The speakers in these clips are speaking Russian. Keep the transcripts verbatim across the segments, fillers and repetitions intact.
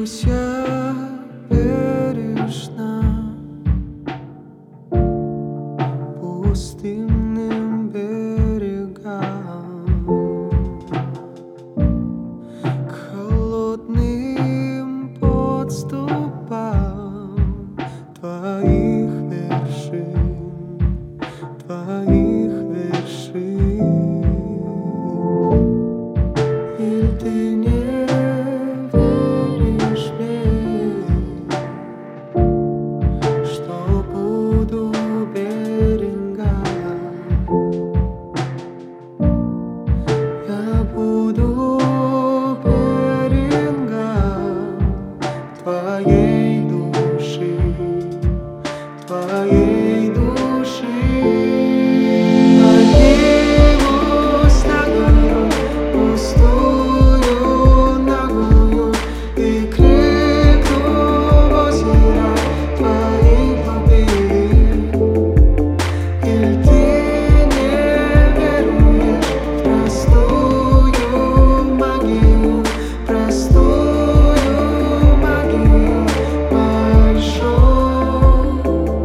Пусть я бережно пустынным берегам, к холодным подступам твоих вершин, твоих вершин. И ты не веришь мне, что буду берегам. Я буду берегам твоей души, твоей души. Поднимусь на гору пустую, нагую, и крикну в озера твоих глубин. Или ты не веруешь в простую магию, простую магию большую.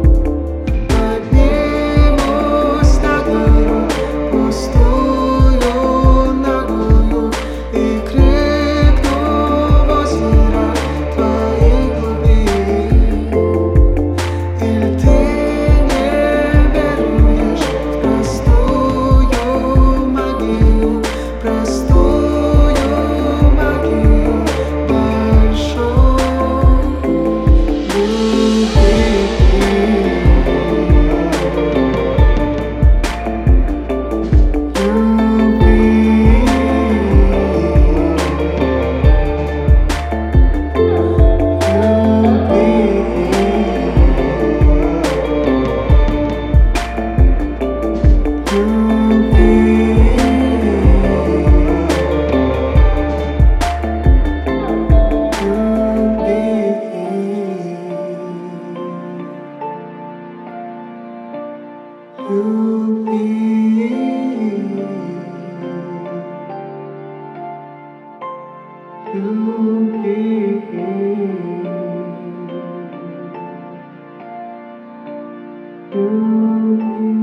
Поднимусь на гору пустую, нагую, и крикну в озера твоих глубин. Или ты не веруешь в простую магию, простую магию You